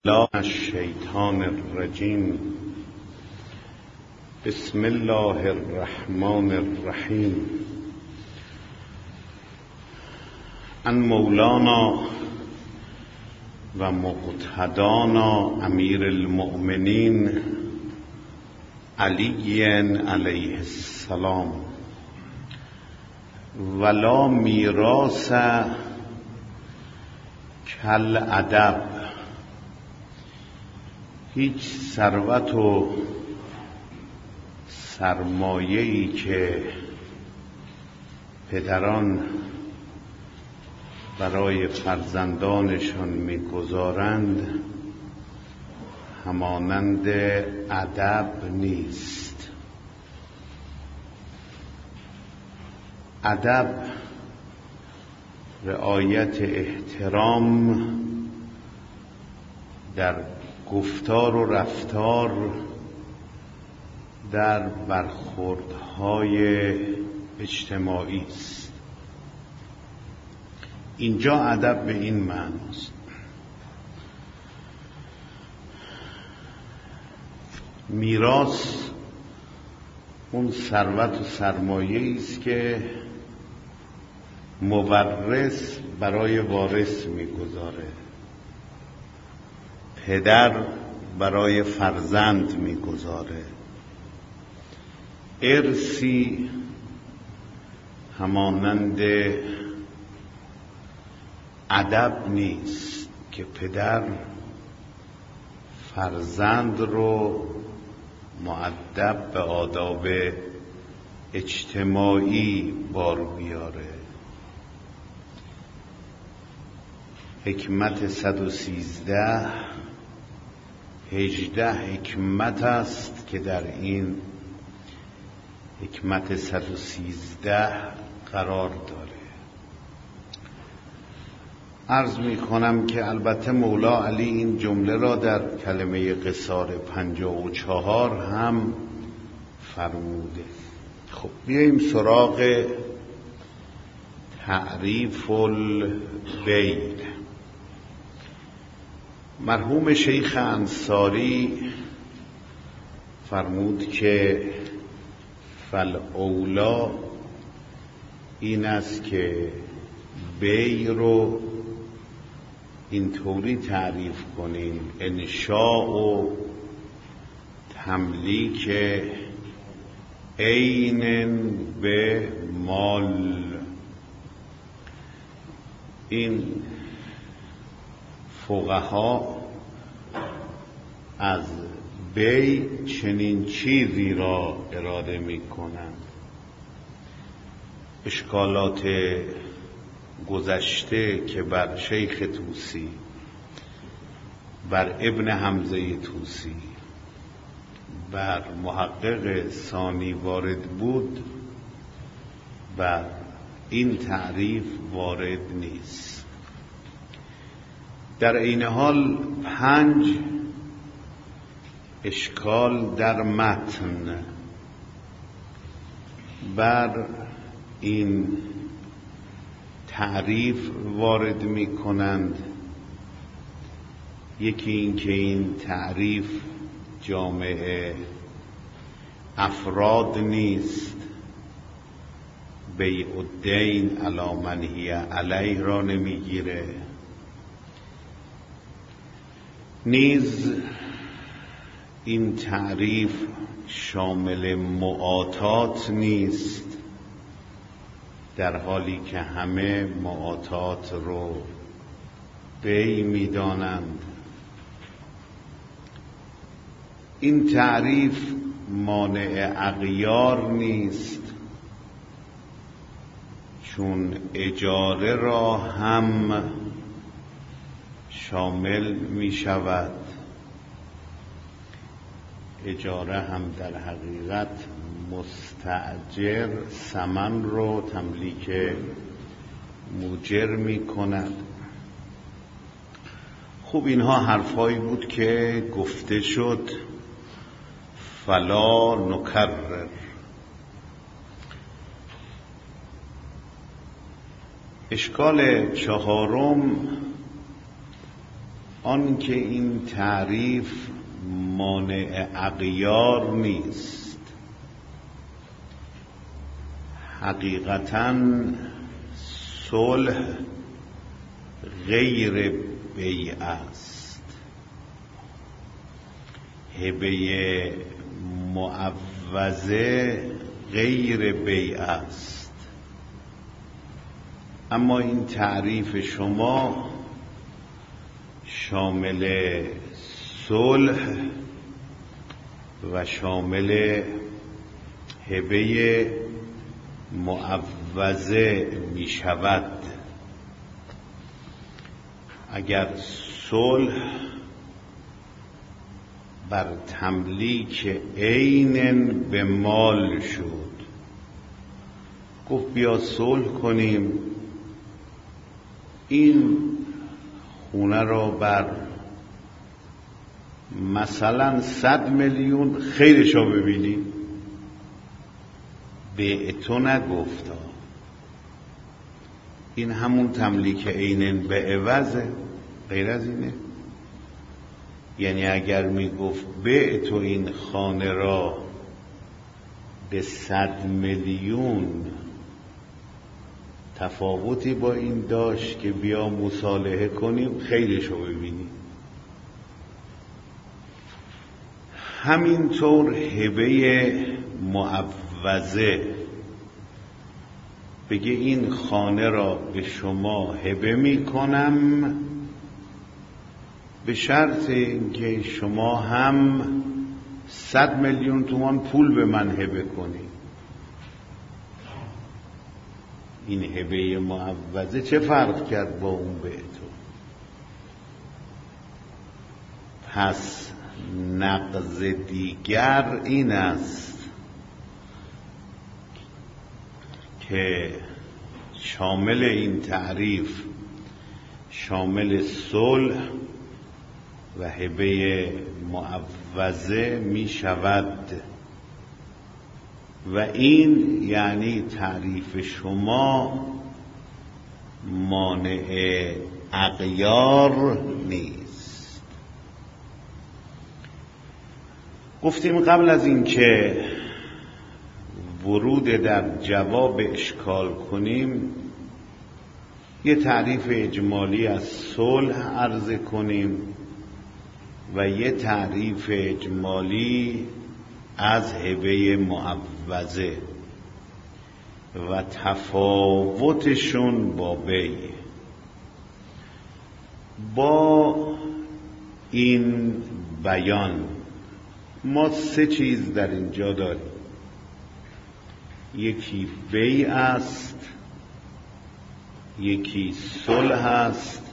الله الشیطان الرجیم. بسم الله الرحمن الرحیم. ان مولانا و مقتدانا امیر المؤمنین علی علیه السلام ولا میراث کل ادب. هیچ ثروت و سرمایه‌ای که پدران برای فرزندانشان می‌گذارند همانند ادب نیست. ادب رعایت احترام در گفتار و رفتار، در برخوردهای اجتماعی است. اینجا ادب به این معناست. میراث اون ثروت و سرمایه‌ای است که مورث برای وارث میگذاره، پدر برای فرزند میگذاره. ارثی همانند ادب نیست که پدر فرزند رو مؤدب به آداب اجتماعی بار بیاره. حکمت 113 18 حکمت است که در این حکمت 113 قرار داره. عرض می کنم که البته مولا علی این جمله را در کلمه قصار 54 هم فرموده. خب بیاییم سراغ تعریف البیع. مرحوم شیخ انصاری فرمود که فالاولی این است که بیع رو اینطوری تعریف کنیم: انشاء و تملیک عین به مال. این فقها از بیع چنین چیزی را اراده می کنند. اشکالات گذشته که بر شیخ طوسی، بر ابن حمزه طوسی، بر محقق ثانی وارد بود، بر این تعریف وارد نیست. در این حال 5 اشکال در متن بر این تعریف وارد می کنند. یکی این که این تعریف جامع افراد نیست، بیع الدین علی من هی علیه را نمیگیره. نیز این تعریف شامل معاطات نیست، در حالی که همه معاطات رو بیع می‌دانند. این تعریف مانع اغیار نیست، چون اجاره را هم شامل می شود. اجاره هم در حقیقت مستأجر ثمن رو تملیک مؤجر می کند. خوب اینها حرفایی بود که گفته شد، فلا نکرر. اشکال 4 آن که این تعریف مانع اغیار نیست. حقیقتاً صلح غیر بیع است، هبه معوضه غیر بیع است. اما این تعریف شما شامل صلح و شامل هبه معوضه می شود. اگر صلح بر تملیک عین به مال شد، گفت بیا صلح کنیم، این خونه را بر مثلا 100 میلیون خیرش را ببینیم، به تو نگفتا. این همون تملیک عین به عوضه، غیر از اینه. یعنی اگر میگفت به تو این خانه را به 100 میلیون، تفاوتی با این داشت که بیا مصالحه کنیم خیرش رو ببینیم. همینطور هبه معوضه، بگه این خانه را به شما هبه می کنم به شرط اینکه شما هم 100 میلیون تومان پول به من هبه کنی. این هبه معوضه چه فرق کرد با اون به تو؟ پس نقض دیگر این است که شامل این تعریف شامل صلح و هبه معوضه می شود و این یعنی تعریف شما مانع اغیار نیست. گفتیم قبل از این که ورود در جواب اشکال کنیم یه تعریف اجمالی از صلح عرض کنیم و یه تعریف اجمالی از هبه معوضه و تفاوتشون با بیع. با این بیان ما 3 چیز در اینجا داریم. یکی بیع است، یکی صلح است،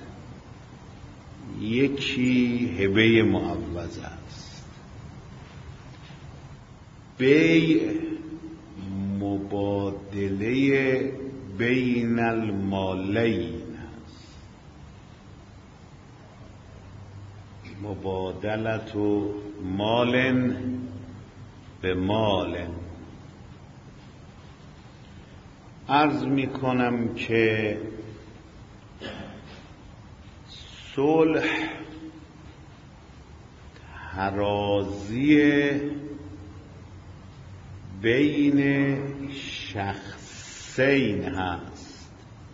یکی هبه معوضه است. بیع مبادله بین المالین است، مبادلت مال به مال. عرض می کنم که صلح ترازی بین شخصین هست،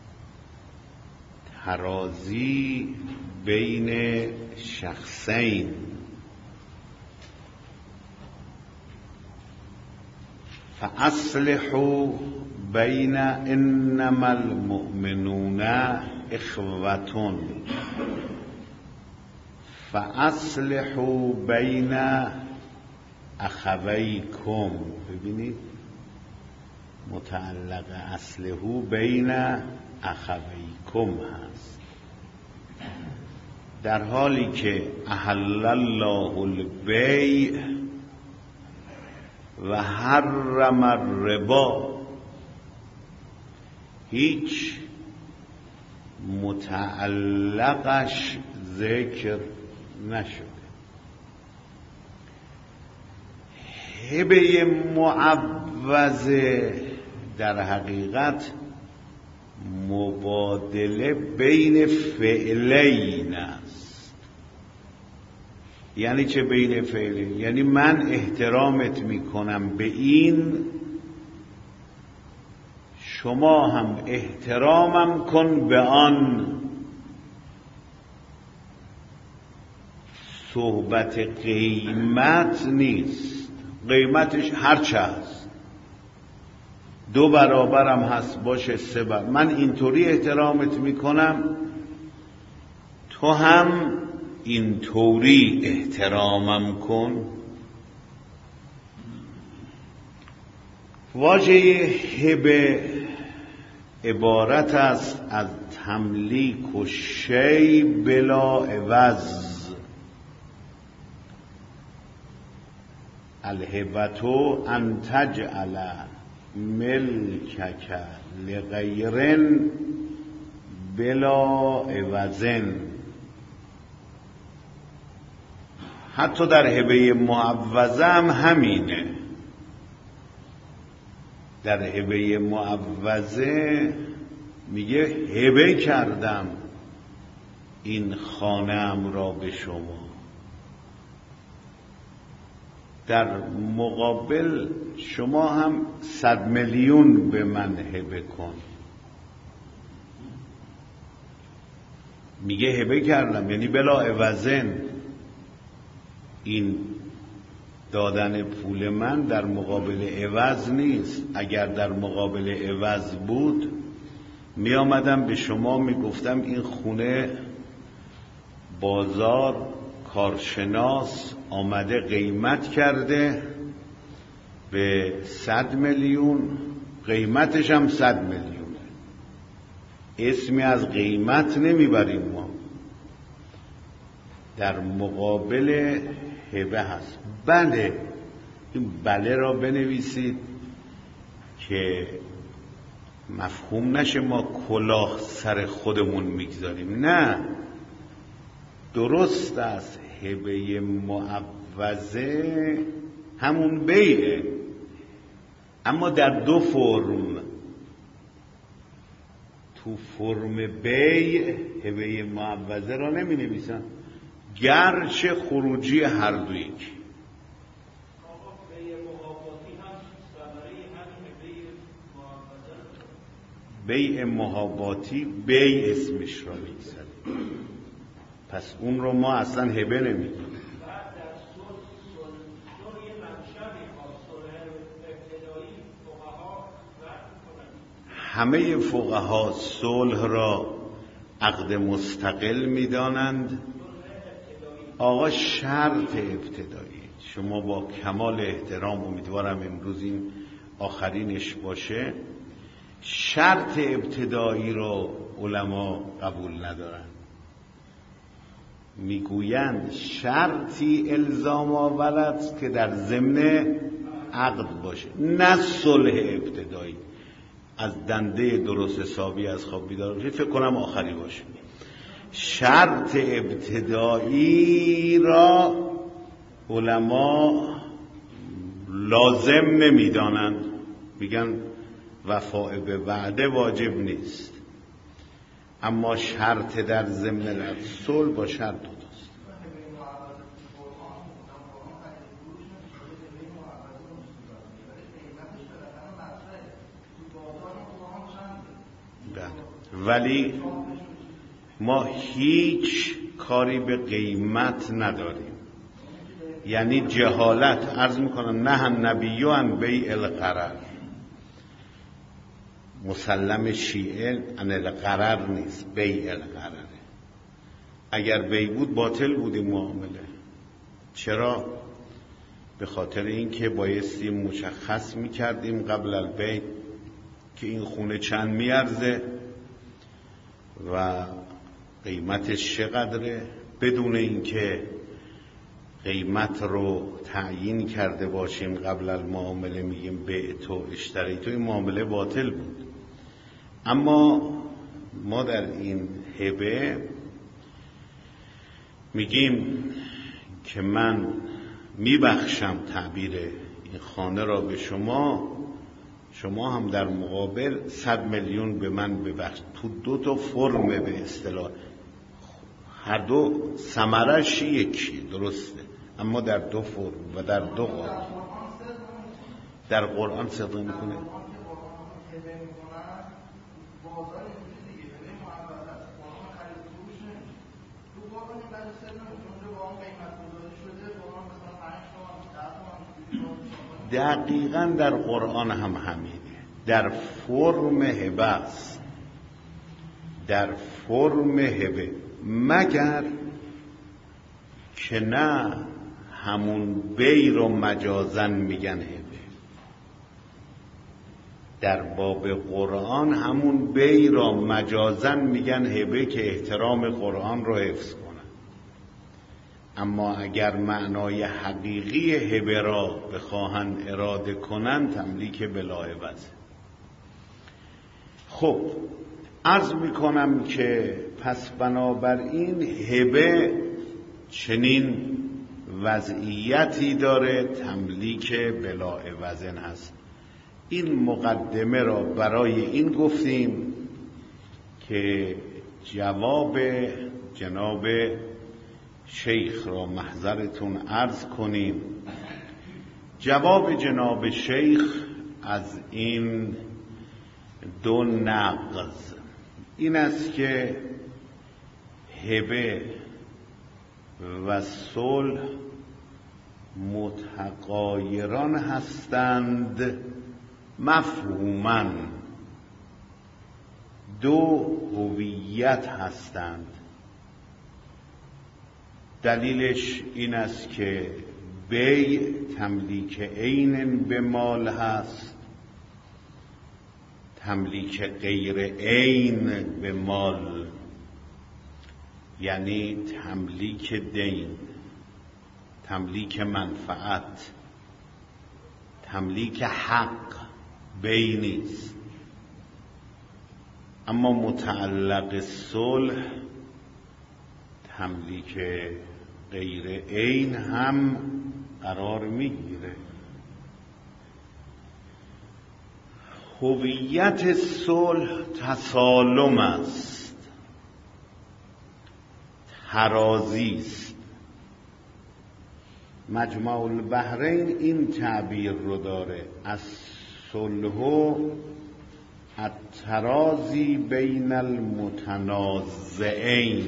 ترازی بین شخصین. فاصلحوا بین انما المؤمنون اخوة، فاصلحوا بین اخویکم. ببینید متعلق اصلحوا بین اخویکم هست، در حالی که احل الله البیع و حرم الربا هیچ متعلقش ذکر نشده. هبه معوضه در حقیقت مبادله بین فعلین است. یعنی چه بین فعلی؟ یعنی من احترامت میکنم به این، شما هم احترامم کن به آن. صحبت قیمت نیست، قیمتش هرچه هست، 2 برابرم هست باشه 3 برابر، من اینطوری احترامت میکنم، تو هم اینطوری احترامم کن. واژه هبه عبارت است از تملیک و شی بلا عوض. الهبتو ان تجعل ملکک لغیر بلا عوضن. حتی در هبه معوضه هم همینه. در هبه معوضه میگه هبه کردم این خانه‌ام را به شما. در مقابل شما هم 100 میلیون به من هبه کن. میگه هبه کردم یعنی بلا عوضن. این دادن پول من در مقابل عوض نیست. اگر در مقابل عوض بود می آمدم به شما می گفتم این خونه بازار کارشناس آمده قیمت کرده به 100 میلیون، قیمتش هم 100 میلیونه. اسمی از قیمت نمیبریم ما. در مقابل هبه هست. بله، این بله را بنویسید که مفهوم نشه ما کلاه سر خودمون میگذاریم. نه، درست است. هبه معوضه همون بیعه، اما در 2 فرم. تو فرم بیع هبه معوضه را نمی نویسن، گرچه خروجی هر دو یک. بیع محاباتی بیع اسمش را میگذاریم، پس اون رو ما اصلا هبه نمیگیم. همه فقها صلح را عقد مستقل میدانند. آقا شرط ابتدایی، شما با کمال احترام، امیدوارم امروز این آخرینش باشه، شرط ابتدایی را علما قبول ندارند. میگویند شرطی الزام آورد که در ضمن عقد باشه، نه صلح ابتدایی. از دنده درست حسابی از خواب بیدار بشه، فکر کنم آخری باشه. شرط ابتدایی را علما لازم نمیدانند، میگن وفاء به وعده واجب نیست، اما شرط در ضمن صلح با شرط است. ولی ما هیچ کاری به قیمت نداریم. یعنی جهالت، عرض میکنم، نه النبی عن بیع الغرر. مسلم شیعه عن الغرر نیست، بیع الغرره. اگر بیع بود باطل بود این معامله. چرا؟ به خاطر اینکه بایستی مشخص میکردیم قبل البیع که این خونه چند میارزه و قیمتش چقدره، بدون اینکه قیمت رو تعیین کرده باشیم قبل المعامله میگیم بیع تو اشتری تو، این معامله باطل بود. اما ما در این هبه میگیم که من میبخشم تعبیر این خانه را به شما، شما هم در مقابل 100 میلیون به من ببخش. تو 2 فرم به اصطلاح هر دو ثمرش یکی، درسته، اما در دو فرم و در دو قرآن. در قرآن صدق میکنه. دقیقاً در قرآن هم همینه، در فرم هبه است، در فرم هبه، مگر که نه همون بی رو مجازن میگن هبه. در باب قرآن همون بی را مجازن میگن هبه که احترام قرآن رو حفظ کنن، اما اگر معنای حقیقی هبه را بخواهن اراده کنن تملیک بلاعوض. خب عرض میکنم که پس بنابراین هبه چنین وضعیتی داره، تملیک بلاعوض هست. این مقدمه را برای این گفتیم که جواب جناب شیخ را محضرتون عرض کنیم. جواب جناب شیخ از این دو نقض این است که هبه و صلح متغایران هستند مفهوماً، دو هویت هستند. دلیلش این است که بی تملیک عین به مال هست، تملیک غیر عین به مال یعنی تملیک دین، تملیک منفعت، تملیک حق بی نیست. اما متعلق صلح تملیک غیر عین هم قرار میگیره. هویت صلح تسالم است، ترازی است. مجمع البحرین این تعبیر رو داره، از صلح الترازی بین المتنازعین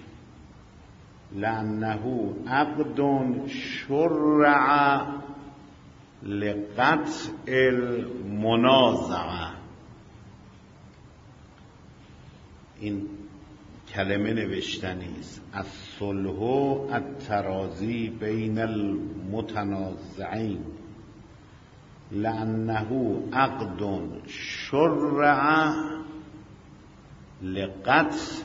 لأنه عقد شرع لقطع المنازعه. این کلمه نوشتنی است، از صلح الترازی بین المتنازعین لأنه عقد شرع لقطع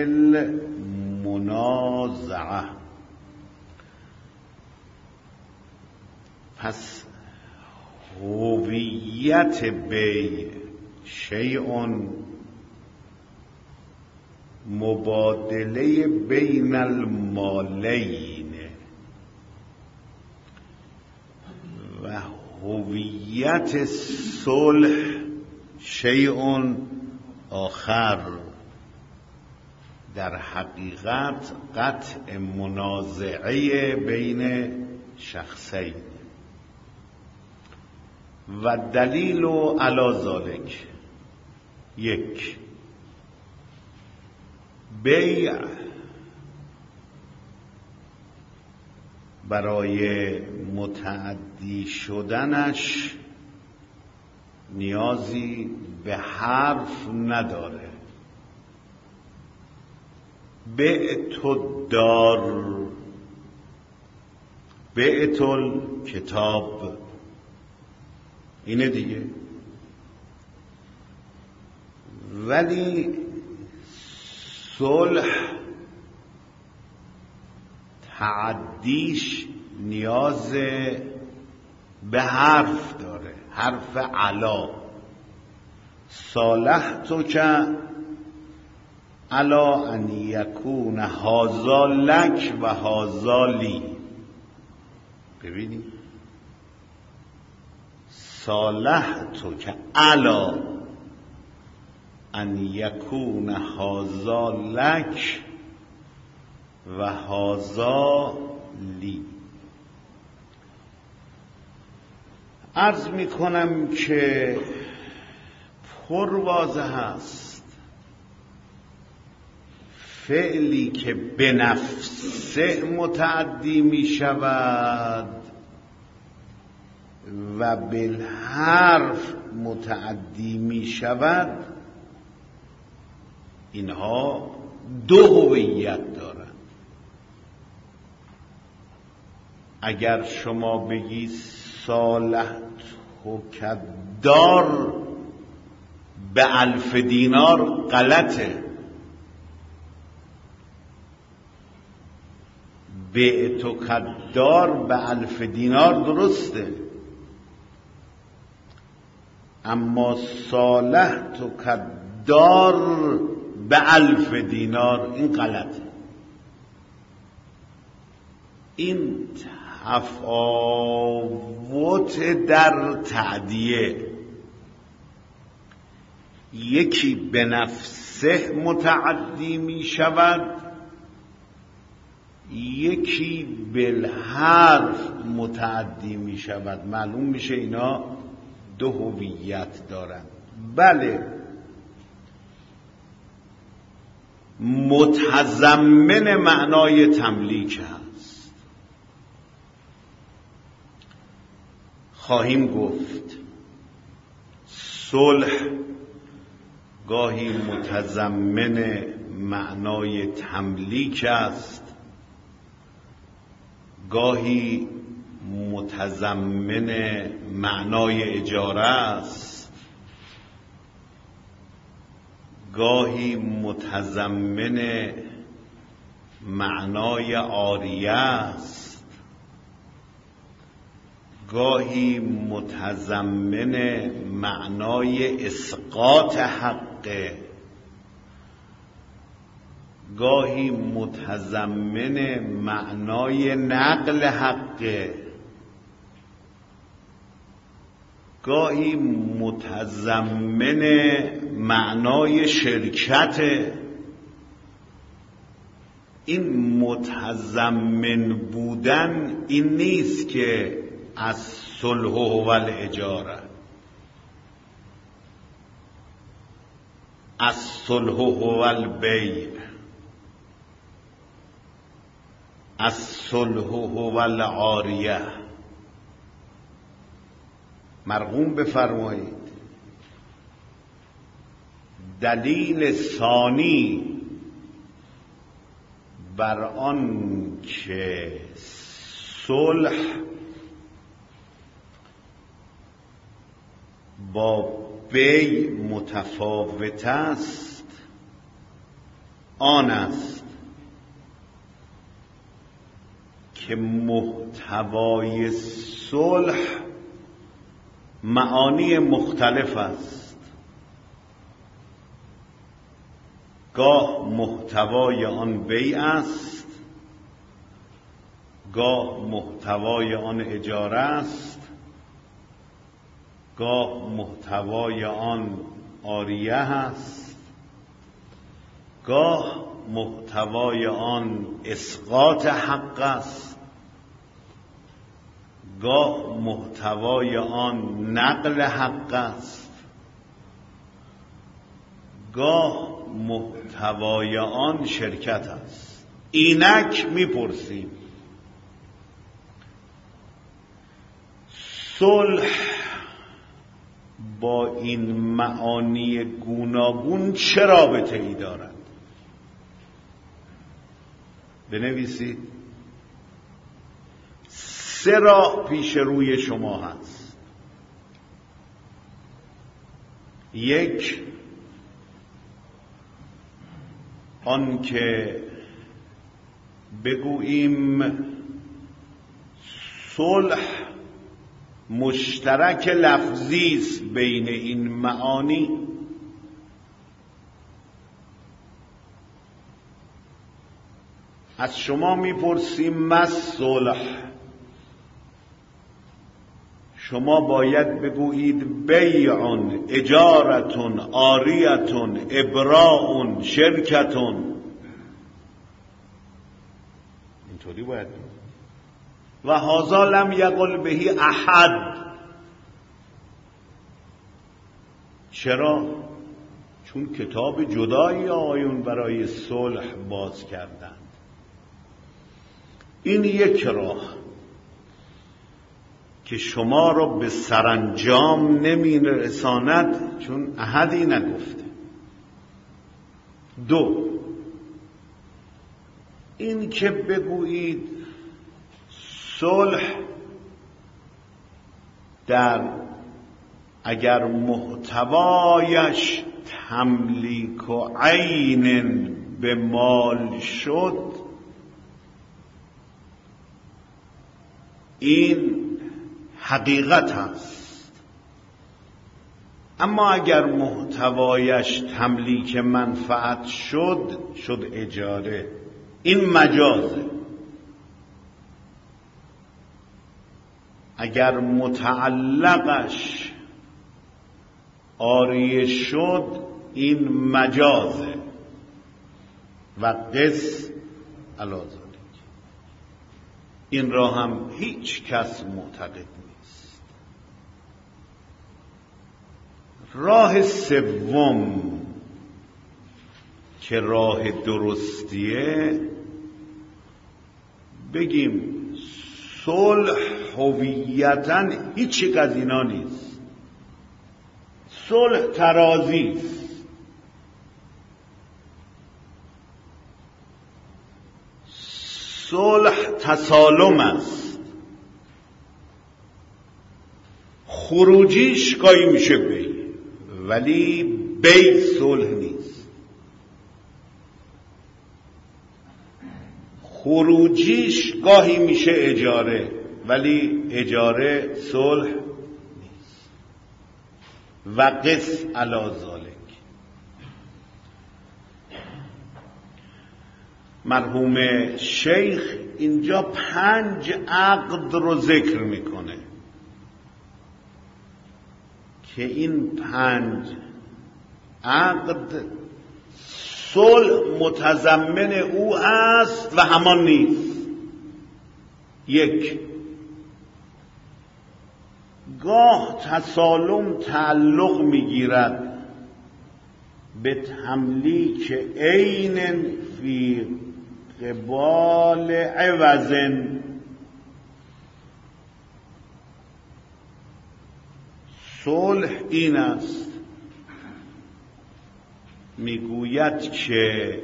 المنازعه. پس هویت بی شیء مبادله بین المالین و هویت صلح شیء آخر، در حقیقت قطع منازعه بین شخصین. و دلیل علی ذلک، یک، بیع برای متعدی شدنش نیازی به حرف نداره. بعت الدار، بعت الکتاب، اینه دیگه. ولی صلح تعدیش نیاز به حرف داره، حرف علا. صالحتک علی ان یکون هذا لک و هذا لی. ببینید، صالحتک علی ان یکون هذا لک و هذا لی. عرض می کنم که پر واضح است فعلی که به نفسه متعدی می شود و بالحرف متعدی می شود، اینها دو هویت دارند. اگر شما بگی صالحت کدار به 1000 دینار غلطه، بعت کدار به 1000 دینار درسته، اما صالحت کدار به 1000 دینار این غلطه. این تفاوت در تعدیه، یکی به نفسه متعدی می شود، یکی بالحرف متعدی می شود. معلوم میشه اینا دو هویت دارند. بله، متضمن معنای تملیک هست. خواهیم گفت صلح گاهی متضمن معنای تملیک است، گاهی متضمن معنای اجاره است، گاهی متضمن معنای عاریه است، گاهی متضمن معنای اسقاط حقه، گاهی متضمن معنای نقل حقه، گاهی متضمن معنای شرکت. این متضمن بودن این نیست که از صلح و الاجاره، از صلح و البیع، از صلح و العاریه. مرغوم بفرمایید دلیل ثانی بر آن که صلح با بیع متفاوت است آن است که محتوای صلح معانی مختلف است. گاه محتوای آن بیع است، گاه محتوای آن اجاره است، گاه محتوای آن عاریه است، گاه محتوای آن اسقاط حق است، گاه محتوای آن نقل حق است، گاه محتوای آن شرکت است. اینک میپرسیم صلح با این معانی گوناگون چه رابطه ای دارد؟ بنویسید. 3 راه پیش روی شما هست. 1 آن که بگوییم صلح مشترک لفظی است بین این معانی، از شما میپرسیم ما صلح، شما باید بگویید بیع، اجارت، عاریت، ابراء، شرکت. اینطوری باید و هذا لم یقل بهی احد. چرا؟ چون کتاب جدایی آقایون برای صلح باز کردند. این یک راه که شما را به سرانجام نمی‌رساند، چون احدی نگفته. دو، این که بگویید صلح در اگر محتوایش تملیک و عین به مال شد، این حقیقت است. اما اگر محتوایش تملیک منفعت شد اجاره، این مجازه. اگر متعلقش عاریه شد، این مجازه و قص علی ذلک. این را هم هیچ کس معتقد نیست. راه سوم که راه درستیه، بگیم صلح هویتاً هیچ یک از اینا نیست. صلح ترازی است. صلح تسالم است. خروجیش گاهی میشه بی، ولی بی صلح نیست. خروجیش گاهی میشه اجاره، ولی اجاره صلح نیست. و قص علی ذلک. مرحوم شیخ اینجا 5 عقد رو ذکر میکنه که این 5 عقد صلح متضمن او است و همان نیست. 1، گاه تسالم تعلق میگیرد به تملیک عین فی قبال عوض. صلح این است، میگوید که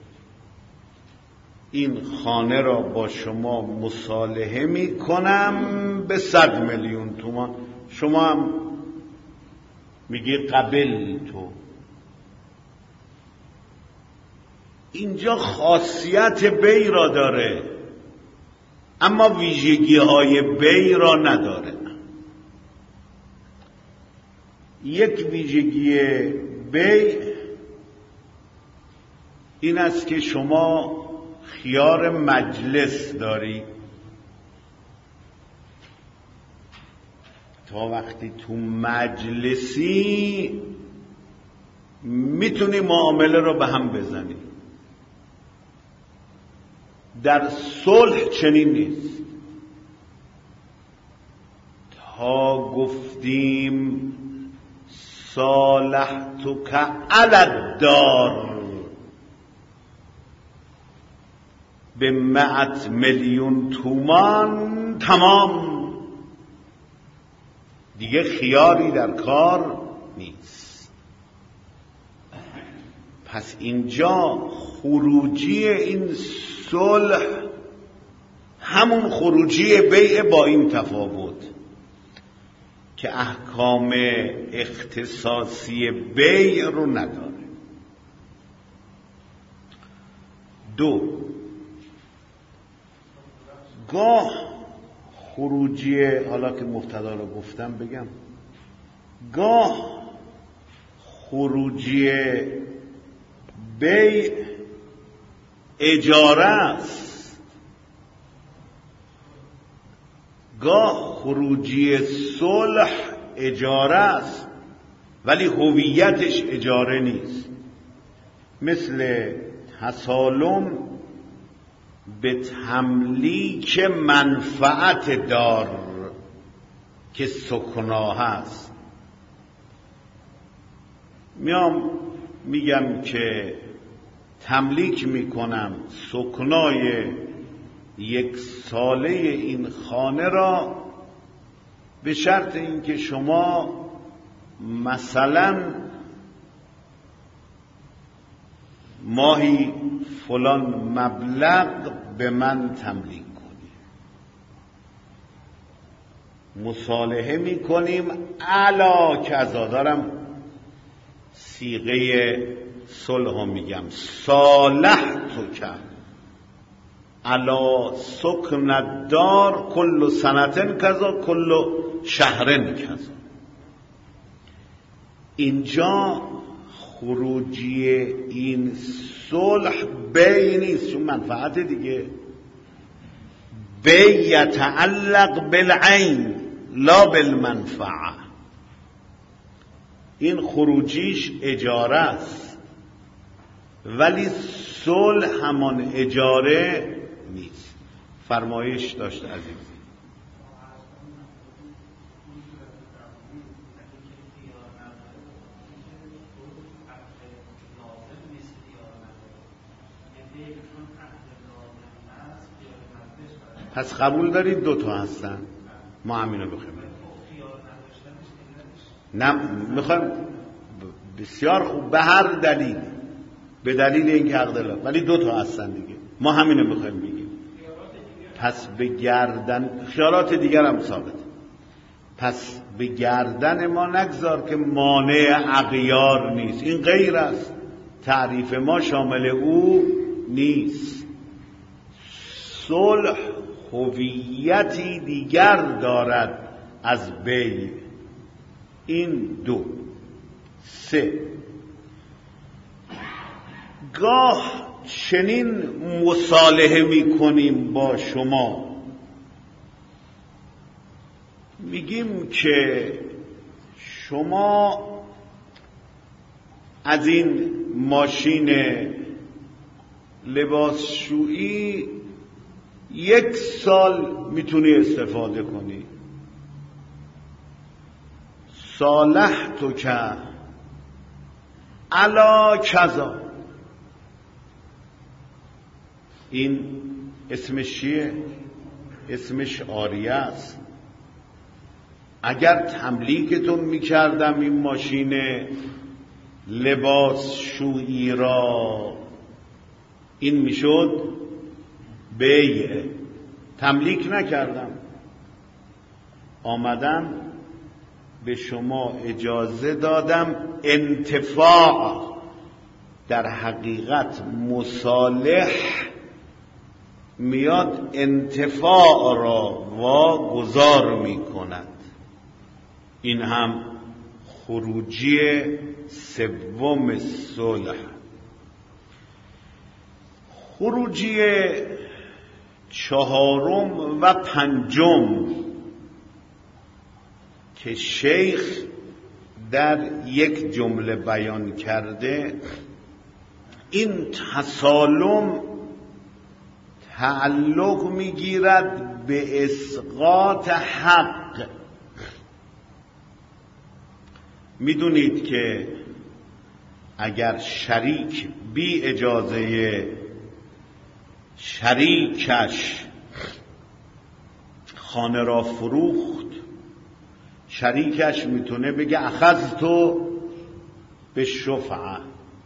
این خانه را با شما مصالحه میکنم به 100 میلیون تومان، شما هم میگی قبل تو. اینجا خاصیت بی را داره اما ویژگی های بی را نداره. یک ویژگی بی این است که شما خیار مجلس داری، تا وقتی تو مجلسی میتونی معامله رو به هم بزنی. در صلح چنین نیست. تا گفتیم صالحتک علی الدار به 100 میلیون تومان، تمام دیگه خیاری در کار نیست. پس اینجا خروجی این صلح همون خروجی بیع، با این تفاوت که احکام اختصاصی بیع رو نداره. 2، گاه خروجی، حالا که مبتدا رو گفتم بگم، گاه خروجی بیع اجاره است، گاه خروجی صلح اجاره است ولی هویتش اجاره نیست. مثل تسالم به تملیک منفعت دار که سکنا هست. میگم که تملیک میکنم سکنای 1 ساله این خانه را به شرط اینکه شما مثلا ماهی فلان مبلغ به من تملیک کنی. مصالحه میکنیم علا کذا، دارم صیغه صلح میگم، صالحتک علا سکن الدار کل سنتن کذا کل شهرن کذا. اینجا خروجی این صلح بی نیست، چون منفعت دیگه، بی یتعلق بالعین لا بالمنفعه. این خروجیش اجاره است، ولی صلح همان اجاره نیست. فرمایش داشت عزیزی. پس قبول دارید 2 تا هستن؟ ما همینو بخوایم. نه میخوایم بسیار خوب، به هر دلیل، به دلیل اینکه حق داره، ولی 2 تا هستن دیگه، ما همینو میخوایم بگیم. پس به گردن خیارات دیگر هم ثابت، پس به گردن ما نگذار که مانع اغیار نیست، این غیر است، تعریف ما شامل او نیست. صلح هویتی دیگر دارد از بی. این 2. 3 گاه چنین مصالحه میکنیم با شما، میگیم که شما از این ماشین لباسشویی 1 سال میتونی استفاده کنی. صالحتک علا کذا. این اسمش چیه؟ اسمش عاریه است. اگر تملیکتون میکردم این ماشین لباسشویی را، این میشد بیع. تملیک نکردم، آمدم به شما اجازه دادم انتفاع. در حقیقت مصالح میاد انتفاع را واگذار می کند. این هم خروجی 3 صلح. خروجی 4 و 5 که شیخ در یک جمله بیان کرده، این تسالم تعلق میگیرد به اسقاط حق. میدونید که اگر شریک بی اجازه شریکش خانه را فروخت، شریکش میتونه بگه اخذتو به شفعه.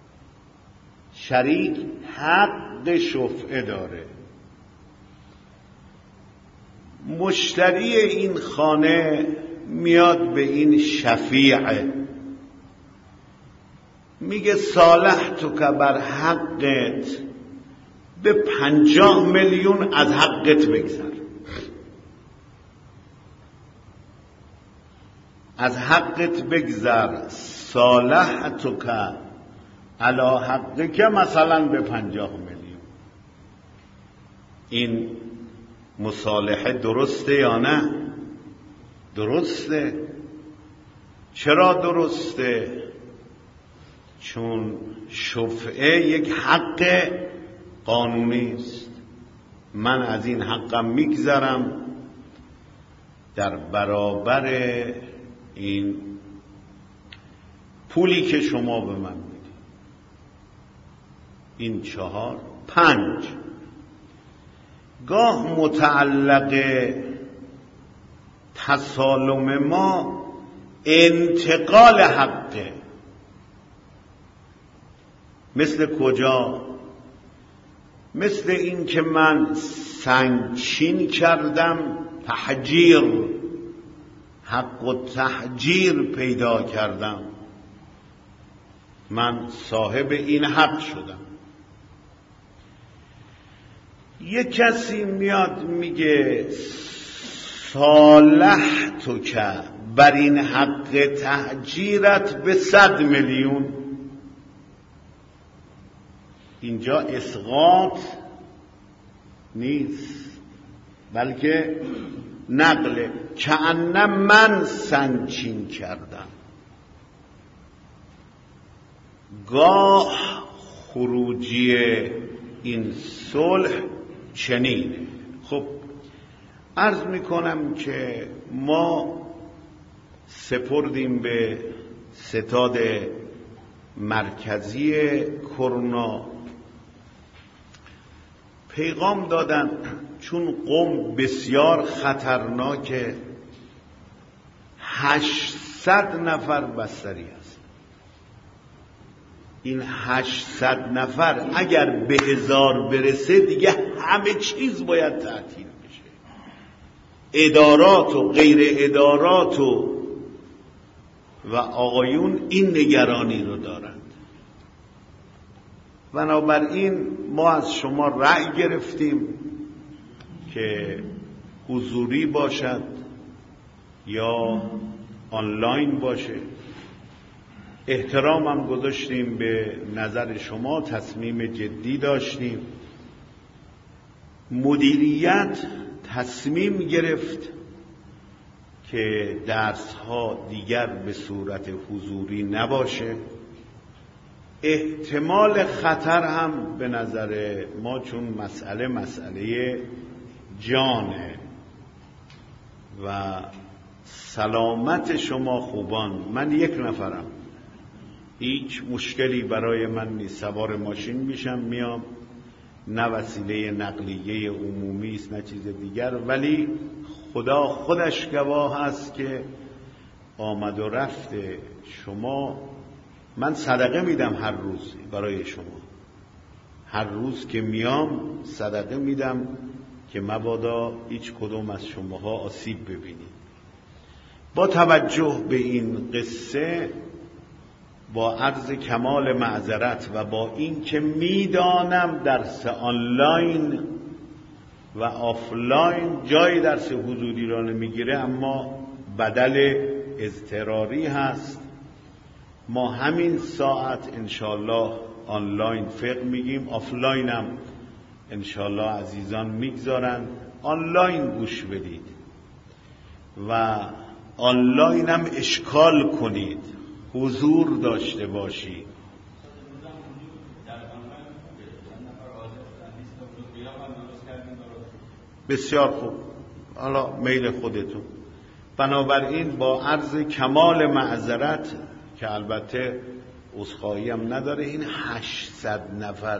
شریک حق شفعه داره. مشتری این خانه میاد به این شفیع میگه صالحتک بر حقت، به 50 میلیون از حقت بگذر، از حقت بگذر. صالحتک علی حقک مثلا به 50 میلیون. این مصالحه درسته یا نه؟ درسته. چرا درسته؟ چون شفعه یک حق قانونی است. من از این حقم میگذرم در برابر این پولی که شما به من میدید. این 4. 5 گاه متعلق تسالم ما انتقال حقه. مثل کجا؟ مثل این که من سنگچین کردم، تحجیر، حق و تحجیر پیدا کردم، من صاحب این حق شدم. یک کسی میاد میگه صالحت که بر این حق تحجیرت به 100 میلیون. اینجا اسقاط نیست بلکه نقله، کأنه من سنگچین کردم. گاه خروجی این صلح چنینه. خب عرض میکنم که ما سپردیم به ستاد مرکزی کرونا، پیغام دادن چون قم بسیار خطرناکه، 800 نفر بستری هست. این 800 نفر اگر به 1000 برسه دیگه همه چیز باید تعطیل بشه، ادارات و غیر ادارات و آقایون این نگرانی رو دارند. بنابراین ما از شما رأی گرفتیم که حضوری باشد یا آنلاین باشه. احترامم گذاشتیم به نظر شما، تصمیم جدی داشتیم. مدیریت تصمیم گرفت که درس‌ها دیگر به صورت حضوری نباشه. احتمال خطر هم به نظر ما، چون مسئله جانه و سلامت شما خوبان، من 1 نفرم، هیچ مشکلی برای من نیست، سوار ماشین میشم میام، نه وسیله نقلیه عمومی است نه چیز دیگر، ولی خدا خودش گواه است که آمد و رفت شما، من صدقه میدم هر روز برای شما، هر روز که میام صدقه میدم که مبادا هیچ کدوم از شماها آسیب ببینید. با توجه به این قصه، با عرض کمال معذرت و با این که میدانم درس آنلاین و آفلاین جای درس حضوری را نمیگیره، اما بدل اضطراری هست، ما همین ساعت انشالله آنلاین فقه میگیم، آفلاین هم انشالله عزیزان میگذارن آنلاین گوش بدید و آنلاین هم اشکال کنید، حضور داشته باشید. بسیار خوب، حالا میل خودتون. بنابراین با عرض کمال معذرت که البته عذرخواهی هم نداره، این 800 نفر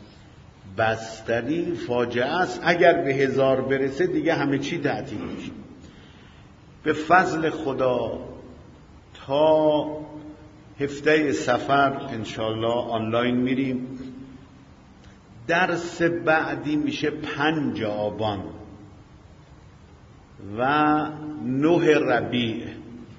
بستری فاجعه است. اگر به 1000 برسه دیگه همه چی تعطیل میشه. به فضل خدا تا 17 صفر انشالله آنلاین میریم. درس بعدی میشه 5 آبان و 9 ربیع.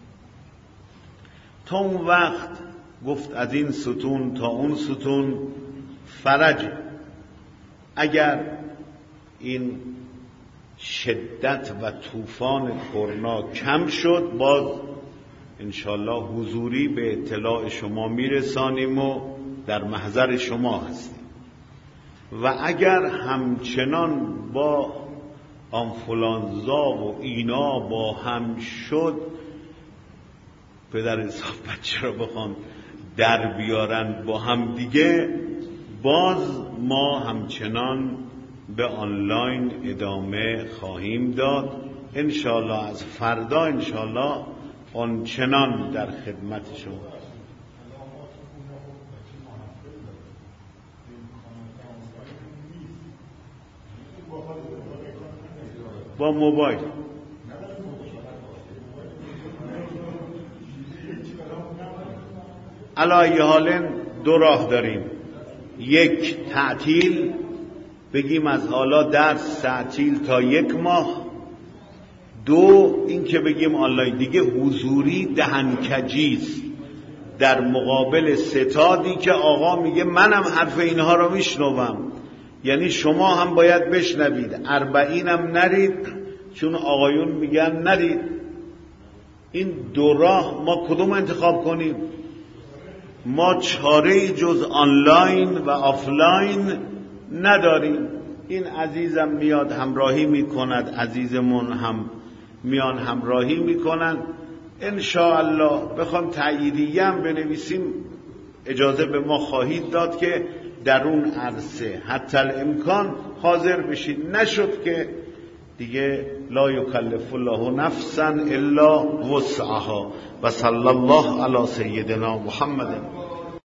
تا اون وقت گفت از این ستون تا اون ستون فرج. اگر این شدت و طوفان کرونا کم شد، باز انشالله حضوری به اطلاع شما میرسانیم و در محضر شما هستیم. و اگر همچنان با آنفولانزا و اینا با هم شد، پدر حساب بچه را بخوان در بیارن با هم دیگه، باز ما همچنان به آنلاین ادامه خواهیم داد انشاءالله. از فردا انشاءالله آنچنان در خدمتشون. با موبایل علی حال دو راه داریم. یک، تعطیل، بگیم از حالا درس تعطیل تا 1 ماه. دو، این که بگیم آنلاین. دیگه حضوری دهنکجیست در مقابل ستادی که آقا میگه منم حرف اینها رو میشنوم، یعنی شما هم باید بشنوید. 40 هم نرید چون آقایون میگن نرید. این دو راه ما کدوم انتخاب کنیم؟ ما چاره جز آنلاین و آفلاین نداریم. این عزیزم میاد همراهی میکند، عزیزمون هم میان همراهی میکنن. انشاءالله بخوام تأییدیه هم بنویسیم اجازه به ما خواهید داد که در اون عرصه حتی الامکان حاضر بشید. نشد که دیگه لا یکلف الله نفسا الا وسعها. و صلی الله علی سیدنا محمد.